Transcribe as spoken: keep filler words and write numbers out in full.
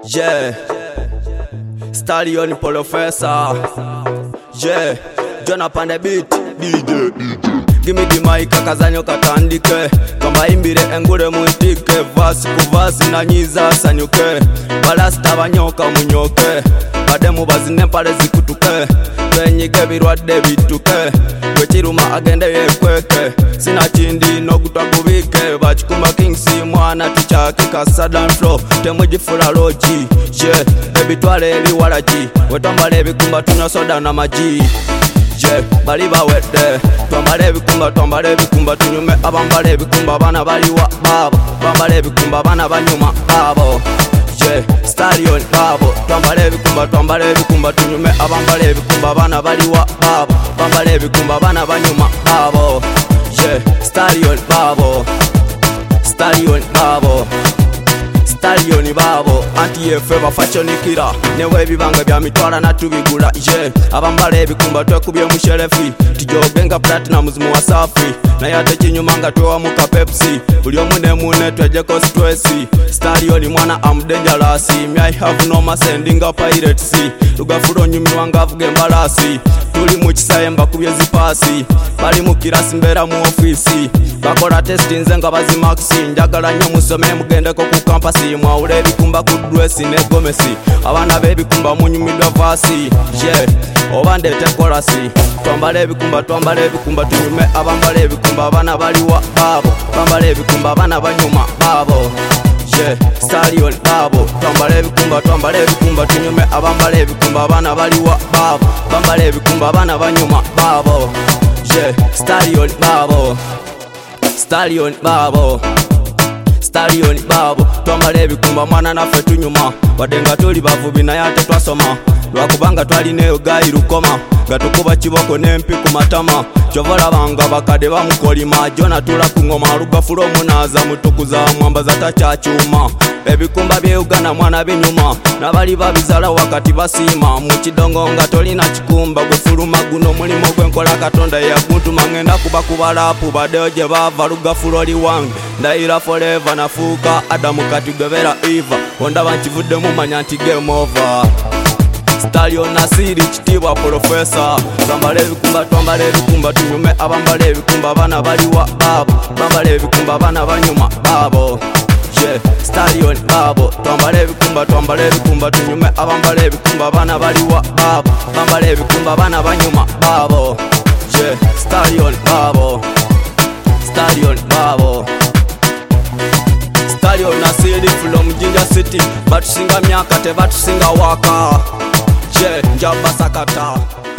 Yeah, Stallion Professor. Yeah, John up on the beat. D J, D J. Give me the mic akazanyo katandike Kamba imbire engure muitike Vasi kuvasi na nyiza sanyuke Balasta banyoka munyoke Bademu bazine pale zikutuke Twenyige birwadde bituke Twechiruma agende yekweke Sina chindi no kutagubike Bachikuma kingsi mwana tuchakika Southern flow temujifula loji Yeah, ebitwale eli walaji Wetambale ebikumba tunywa soda na maji Yeah, bali bawedde Twambale ebikumba, twambale ebikumba Tunyume abambale ebikumba Bana baliwa babo Bambale ebikumba Bana banyuma babo Yeah, Stallion babo Twambale ebikumba, twambale ebikumba Tunyume abambale ebikumba Bana baliwa babo Bambale ebikumba Bana banyuma babo Yeah, Stallion babo Stallion babo Stallion babo anti-efe bafachonikira newe ebibanga bya mitwala natubigula yeah. Abambale ebikumba twekubye mushelefi tijogenga platinum mu wasafi naye ate kinyuma nga twewa muka Pepsi buli omu ne mune twejeko stress Stallion mwana am dangerous me I have no masending up pirates lugafulo nyumirwa nga avuga embalasi tuli mu kisaye mbakubye zipasi bali mu kirasi mbera mu office bakola test nze nga bazimaxi njagala nnyo musome mugendeko ku campus mwawula ebikumba ku dress ne gomesi abana b'ebikumba munyumidwa vasi yeah oba ndeete kolasi twambale ebikumba twambale ebikumba tunyume abambale ebikumba abana baliwa babo bambale ebikumba abana banyuma babo yeah Stallion babo twambale ebikumba twambale ebikumba tunyume abambale ebikumba abana baliwa babo bambale ebikumba abana banyuma babo yeah Stallion babo Stallion babo Stallion babo twambale ebikumba mwana naffe tunyuma wadenga tuli bavubi naye ate twasoma lwakubanga twalineyo gayi lukoma gatukuba kiboko n'empi ku matama kyovala banga bakade bamukolima jona tula ku ngoma lugafulo omunaza mutukuza mwambaza takyakyuma ebikumba bye Uganda mwana binyuma nabali babizala wakati basiima mu kidongo nga tolina kikumba gwefuluma guno mulimo gwenkola katonda yaguntuma ngenda kuba kubalapu badeo gye bava lugafulo liwange ndayira forever nafuuka Adamu kati gwebera Eva ondaba nkivudde mumanya nti game over Stallion nasiri kitibwa Professor twambale ebikumba twambale ebikumba tunyume abambale ebikumba bana baliwa babo bambale ebikumba bana banyuma babo yeah Stallion babo twambale ebikumba twambale ebikumba tunyume abambale ebikumba bana baliwa babo bambale ebikumba bana banyuma babo yeah Stallion babo Stallion babo Stallion nasiri from Jinja City batusinga myaka tebatusinga waka yeah njaba sakata